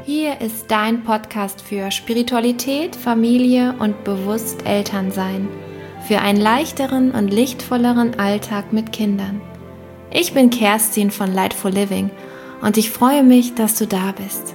Hier ist dein Podcast für Spiritualität, Familie und bewusst Elternsein. Für einen leichteren und lichtvolleren Alltag mit Kindern. Ich bin Kerstin von Lightful Living und ich freue mich, dass du da bist.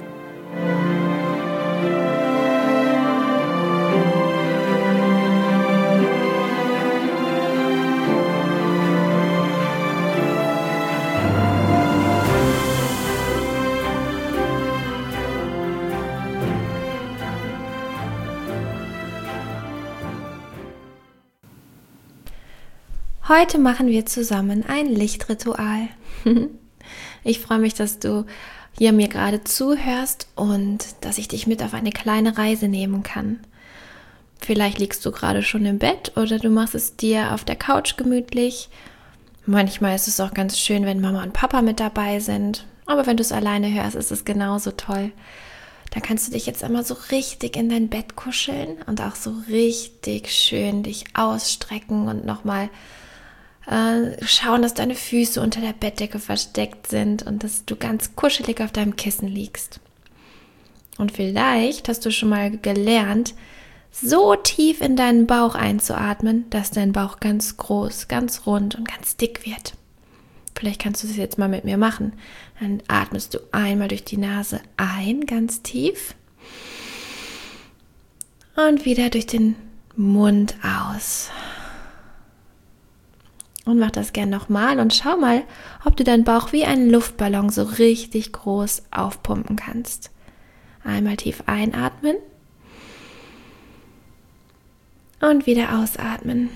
Heute machen wir zusammen ein Lichtritual. Ich freue mich, dass du hier mir gerade zuhörst und dass ich dich mit auf eine kleine Reise nehmen kann. Vielleicht liegst du gerade schon im Bett oder du machst es dir auf der Couch gemütlich. Manchmal ist es auch ganz schön, wenn Mama und Papa mit dabei sind. Aber wenn du es alleine hörst, ist es genauso toll. Da kannst du dich jetzt einmal so richtig in dein Bett kuscheln und auch so richtig schön dich ausstrecken und nochmal schauen, dass deine Füße unter der Bettdecke versteckt sind und dass du ganz kuschelig auf deinem Kissen liegst. Und vielleicht hast du schon mal gelernt, so tief in deinen Bauch einzuatmen, dass dein Bauch ganz groß, ganz rund und ganz dick wird. Vielleicht kannst du das jetzt mal mit mir machen. Dann atmest du einmal durch die Nase ein, ganz tief. Und wieder durch den Mund aus. Und mach das gern nochmal und schau mal, ob du deinen Bauch wie einen Luftballon so richtig groß aufpumpen kannst. Einmal tief einatmen und wieder ausatmen.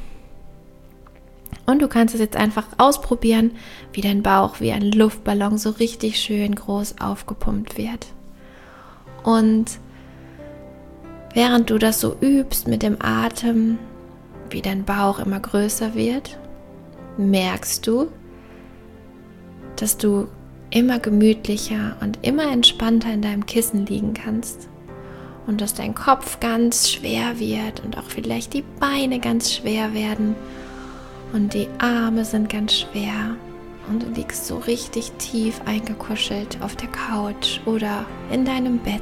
Und du kannst es jetzt einfach ausprobieren, wie dein Bauch wie ein Luftballon so richtig schön groß aufgepumpt wird. Und während du das so übst mit dem Atem, wie dein Bauch immer größer wird, merkst du, dass du immer gemütlicher und immer entspannter in deinem Kissen liegen kannst und dass dein Kopf ganz schwer wird und auch vielleicht die Beine ganz schwer werden und die Arme sind ganz schwer und du liegst so richtig tief eingekuschelt auf der Couch oder in deinem Bett.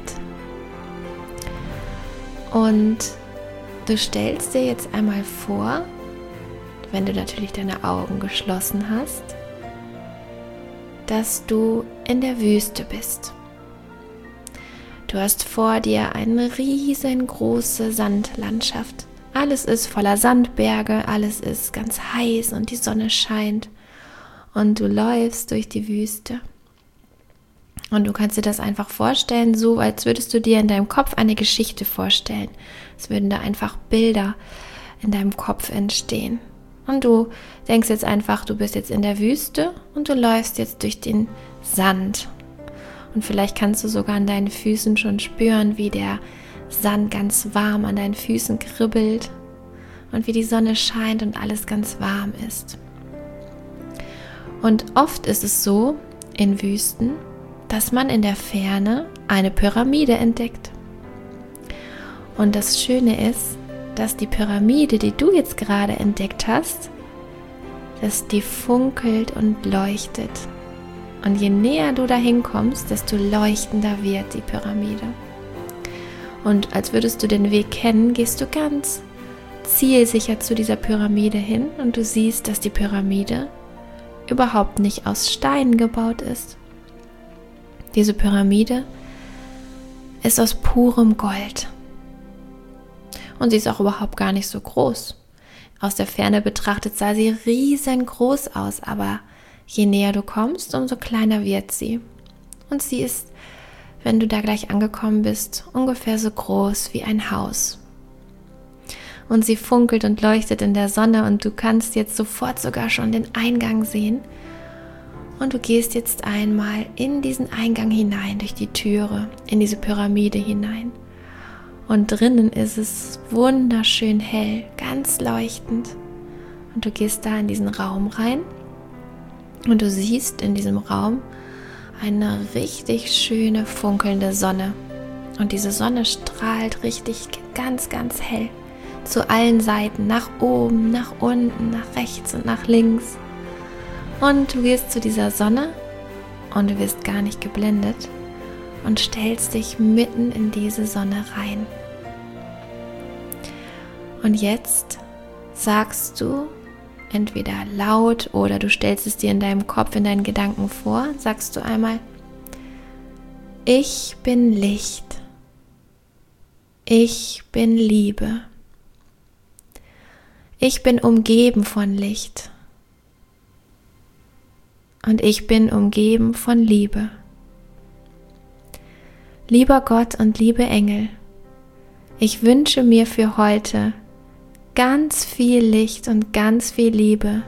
Und du stellst dir jetzt einmal vor, wenn du natürlich deine Augen geschlossen hast, dass du in der Wüste bist. Du hast vor dir eine riesengroße Sandlandschaft. Alles ist voller Sandberge, alles ist ganz heiß und die Sonne scheint und du läufst durch die Wüste. Und du kannst dir das einfach vorstellen, so als würdest du dir in deinem Kopf eine Geschichte vorstellen. Es würden da einfach Bilder in deinem Kopf entstehen. Und du denkst jetzt einfach, du bist jetzt in der Wüste und du läufst jetzt durch den Sand. Und vielleicht kannst du sogar an deinen Füßen schon spüren, wie der Sand ganz warm an deinen Füßen kribbelt und wie die Sonne scheint und alles ganz warm ist. Und oft ist es so in Wüsten, dass man in der Ferne eine Pyramide entdeckt. Und das Schöne ist, dass die Pyramide, die du jetzt gerade entdeckt hast, dass die funkelt und leuchtet. Und je näher du dahin kommst, desto leuchtender wird die Pyramide. Und als würdest du den Weg kennen, gehst du ganz zielsicher zu dieser Pyramide hin und du siehst, dass die Pyramide überhaupt nicht aus Steinen gebaut ist. Diese Pyramide ist aus purem Gold. Und sie ist auch überhaupt gar nicht so groß. Aus der Ferne betrachtet sah sie riesengroß aus, aber je näher du kommst, umso kleiner wird sie. Und sie ist, wenn du da gleich angekommen bist, ungefähr so groß wie ein Haus. Und sie funkelt und leuchtet in der Sonne und du kannst jetzt sofort sogar schon den Eingang sehen. Und du gehst jetzt einmal in diesen Eingang hinein, durch die Türe, in diese Pyramide hinein. Und drinnen ist es wunderschön hell, ganz leuchtend. Und du gehst da in diesen Raum rein und du siehst in diesem Raum eine richtig schöne funkelnde Sonne. Und diese Sonne strahlt richtig ganz, ganz hell zu allen Seiten, nach oben, nach unten, nach rechts und nach links. Und du gehst zu dieser Sonne und du wirst gar nicht geblendet. und stellst dich mitten in diese Sonne rein. Und jetzt sagst du entweder laut oder du stellst es dir in deinem Kopf, in deinen Gedanken vor, sagst du einmal: Ich bin Licht. Ich bin Liebe. Ich bin umgeben von Licht. Und ich bin umgeben von Liebe. Lieber Gott und liebe Engel, ich wünsche mir für heute ganz viel Licht und ganz viel Liebe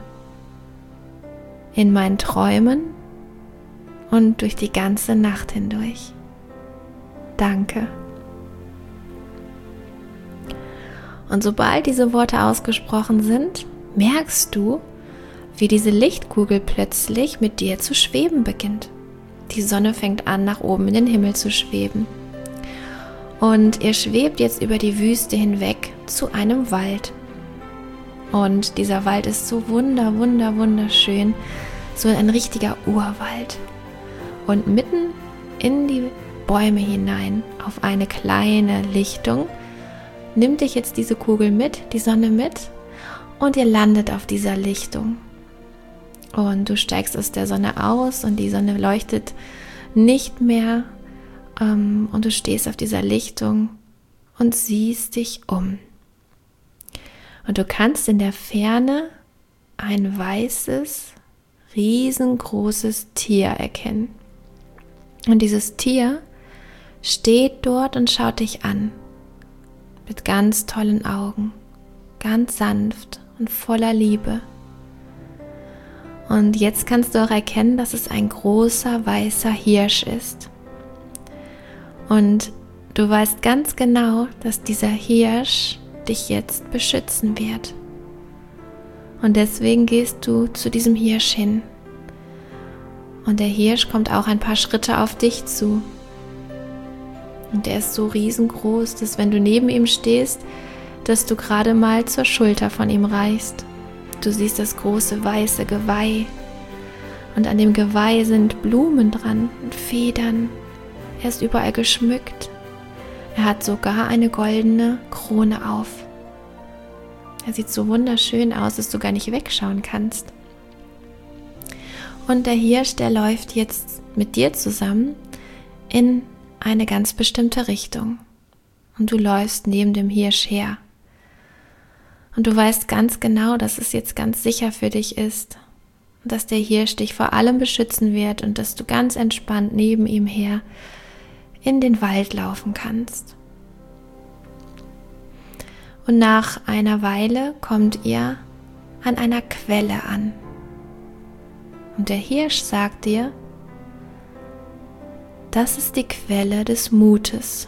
in meinen Träumen und durch die ganze Nacht hindurch. Danke. Und sobald diese Worte ausgesprochen sind, merkst du, wie diese Lichtkugel plötzlich mit dir zu schweben beginnt. Die Sonne fängt an, nach oben in den Himmel zu schweben. Und ihr schwebt jetzt über die Wüste hinweg zu einem Wald. Und dieser Wald ist so wunderschön, so ein richtiger Urwald. Und mitten in die Bäume hinein, auf eine kleine Lichtung, nimmt dich jetzt diese Kugel mit, die Sonne mit, und ihr landet auf dieser Lichtung. Und du steigst aus der Sonne aus und die Sonne leuchtet nicht mehr, und du stehst auf dieser Lichtung und siehst dich um. Und du kannst in der Ferne ein weißes, riesengroßes Tier erkennen. Und dieses Tier steht dort und schaut dich an. Mit ganz tollen Augen, ganz sanft und voller Liebe. Und jetzt kannst du auch erkennen, dass es ein großer weißer Hirsch ist. Und du weißt ganz genau, dass dieser Hirsch dich jetzt beschützen wird. Und deswegen gehst du zu diesem Hirsch hin. Und der Hirsch kommt auch ein paar Schritte auf dich zu. Und er ist so riesengroß, dass wenn du neben ihm stehst, dass du gerade mal zur Schulter von ihm reichst. Du siehst das große weiße Geweih. Und an dem Geweih sind Blumen dran und Federn. Er ist überall geschmückt. Er hat sogar eine goldene Krone auf. Er sieht so wunderschön aus, dass du gar nicht wegschauen kannst. Und der Hirsch, der läuft jetzt mit dir zusammen in eine ganz bestimmte Richtung. Und du läufst neben dem Hirsch her. Und du weißt ganz genau, dass es jetzt ganz sicher für dich ist. Und dass der Hirsch dich vor allem beschützen wird und dass du ganz entspannt neben ihm her in den Wald laufen kannst. Und nach einer Weile kommt ihr an einer Quelle an. Und der Hirsch sagt dir: Das ist die Quelle des Mutes.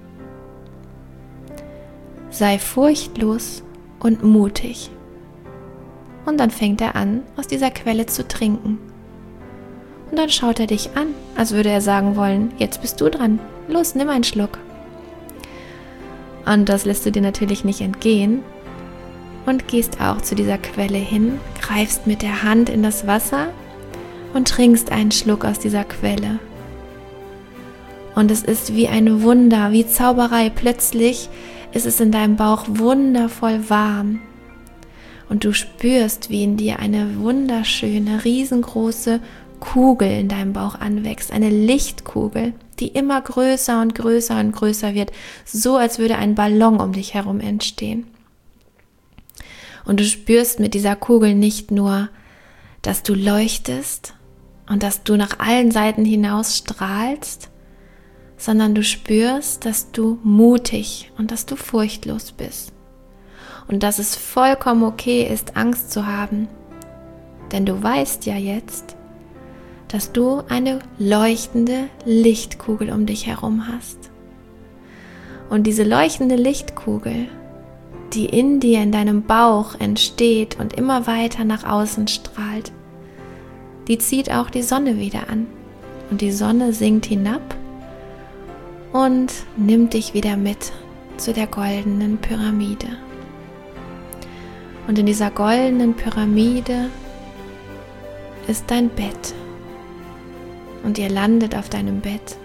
Sei furchtlos und mutig. Und dann fängt er an, aus dieser Quelle zu trinken. Und dann schaut er dich an, als würde er sagen wollen: Jetzt bist du dran, los, nimm einen Schluck. Und das lässt du dir natürlich nicht entgehen und gehst auch zu dieser Quelle hin, greifst mit der Hand in das Wasser und trinkst einen Schluck aus dieser Quelle. Und es ist wie ein Wunder, wie Zauberei. Plötzlich ist es in deinem Bauch wundervoll warm. Und du spürst, wie in dir eine wunderschöne, riesengroße Kugel in deinem Bauch anwächst. Eine Lichtkugel, die immer größer und größer und größer wird. So, als würde ein Ballon um dich herum entstehen. Und du spürst mit dieser Kugel nicht nur, dass du leuchtest und dass du nach allen Seiten hinaus strahlst, sondern du spürst, dass du mutig und dass du furchtlos bist. Und dass es vollkommen okay ist, Angst zu haben. Denn du weißt ja jetzt, dass du eine leuchtende Lichtkugel um dich herum hast. Und diese leuchtende Lichtkugel, die in dir, in deinem Bauch entsteht und immer weiter nach außen strahlt, die zieht auch die Sonne wieder an. Und die Sonne sinkt hinab und nimmt dich wieder mit zu der goldenen Pyramide. Und in dieser goldenen Pyramide ist dein Bett. Und ihr landet auf deinem Bett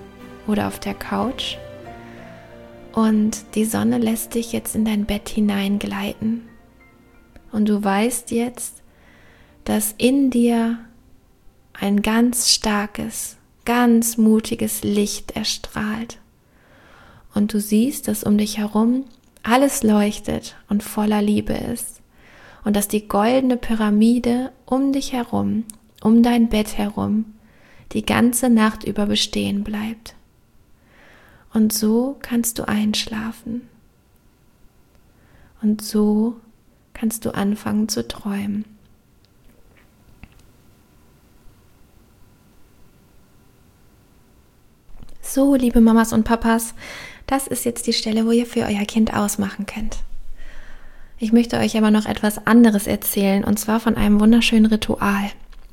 oder auf der Couch. Und die Sonne lässt dich jetzt in dein Bett hineingleiten. Und du weißt jetzt, dass in dir ein ganz starkes, ganz mutiges Licht erstrahlt. Und du siehst, dass um dich herum alles leuchtet und voller Liebe ist. Und dass die goldene Pyramide um dich herum, um dein Bett herum, die ganze Nacht über bestehen bleibt. Und so kannst du einschlafen. Und so kannst du anfangen zu träumen. So, liebe Mamas und Papas, das ist jetzt die Stelle, wo ihr für euer Kind ausmachen könnt. Ich möchte euch aber noch etwas anderes erzählen, und zwar von einem wunderschönen Ritual.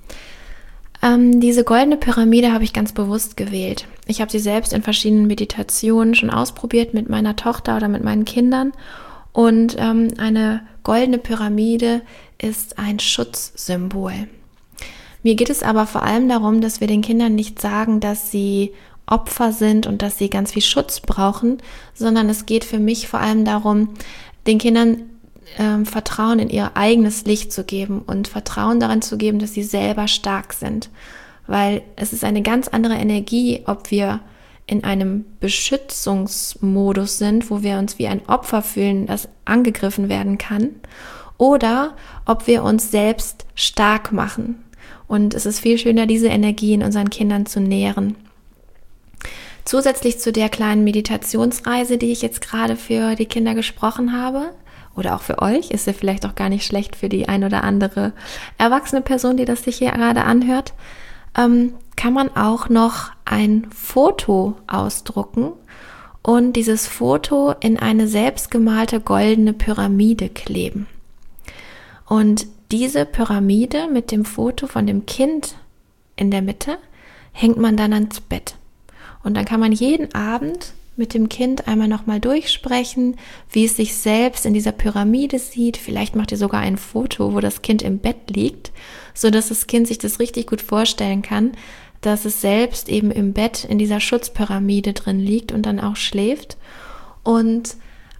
Diese goldene Pyramide habe ich ganz bewusst gewählt. Ich habe sie selbst in verschiedenen Meditationen schon ausprobiert mit meiner Tochter oder mit meinen Kindern. Und eine goldene Pyramide ist ein Schutzsymbol. Mir geht es aber vor allem darum, dass wir den Kindern nicht sagen, dass sie Opfer sind und dass sie ganz viel Schutz brauchen, sondern es geht für mich vor allem darum, den Kindern Vertrauen in ihr eigenes Licht zu geben und Vertrauen daran zu geben, dass sie selber stark sind. Weil es ist eine ganz andere Energie, ob wir in einem Beschützungsmodus sind, wo wir uns wie ein Opfer fühlen, das angegriffen werden kann, oder ob wir uns selbst stark machen. Und es ist viel schöner, diese Energie in unseren Kindern zu nähren. Zusätzlich zu der kleinen Meditationsreise, die ich jetzt gerade für die Kinder gesprochen habe, oder auch für euch, ist ja vielleicht auch gar nicht schlecht für die ein oder andere erwachsene Person, die das sich hier gerade anhört, kann man auch noch ein Foto ausdrucken und dieses Foto in eine selbstgemalte goldene Pyramide kleben. Und diese Pyramide mit dem Foto von dem Kind in der Mitte hängt man dann ans Bett. Und dann kann man jeden Abend mit dem Kind einmal nochmal durchsprechen, wie es sich selbst in dieser Pyramide sieht. Vielleicht macht ihr sogar ein Foto, wo das Kind im Bett liegt, sodass das Kind sich das richtig gut vorstellen kann, dass es selbst eben im Bett in dieser Schutzpyramide drin liegt und dann auch schläft. Und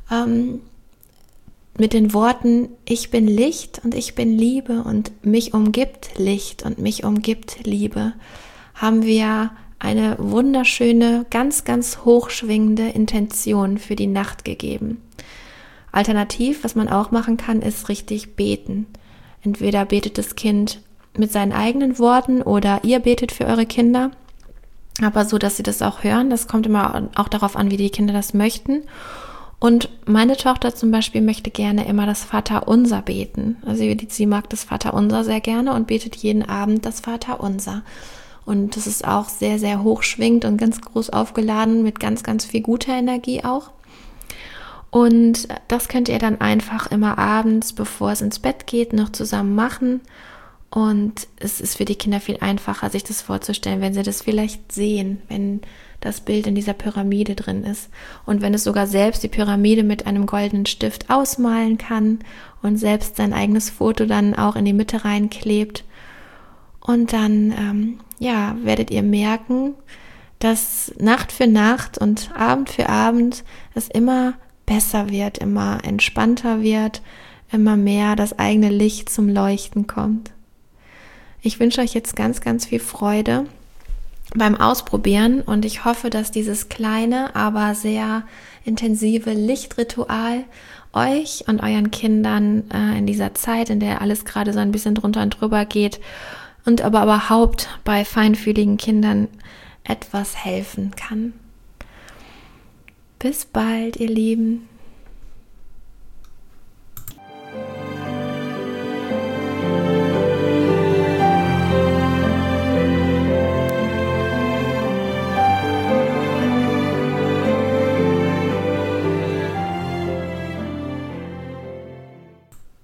mit den Worten, ich bin Licht und ich bin Liebe und mich umgibt Licht und mich umgibt Liebe, haben wir eine wunderschöne, ganz, ganz hochschwingende Intention für die Nacht gegeben. Alternativ, was man auch machen kann, ist richtig beten. Entweder betet das Kind mit seinen eigenen Worten oder ihr betet für eure Kinder, aber so, dass sie das auch hören. Das kommt immer auch darauf an, wie die Kinder das möchten. Und meine Tochter zum Beispiel möchte gerne immer das Vaterunser beten. Also sie mag das Vaterunser sehr gerne und betet jeden Abend das Vaterunser. Und das ist auch sehr, sehr hochschwingend und ganz groß aufgeladen mit ganz, ganz viel guter Energie auch. Und das könnt ihr dann einfach immer abends, bevor es ins Bett geht, noch zusammen machen. Und es ist für die Kinder viel einfacher, sich das vorzustellen, wenn sie das vielleicht sehen, wenn das Bild in dieser Pyramide drin ist. Und wenn es sogar selbst die Pyramide mit einem goldenen Stift ausmalen kann und selbst sein eigenes Foto dann auch in die Mitte reinklebt. Und dann werdet ihr merken, dass Nacht für Nacht und Abend für Abend es immer besser wird, immer entspannter wird, immer mehr das eigene Licht zum Leuchten kommt. Ich wünsche euch jetzt ganz, ganz viel Freude beim Ausprobieren und ich hoffe, dass dieses kleine, aber sehr intensive Lichtritual euch und euren Kindern in dieser Zeit, in der alles gerade so ein bisschen drunter und drüber geht, und aber überhaupt bei feinfühligen Kindern etwas helfen kann. Bis bald, ihr Lieben.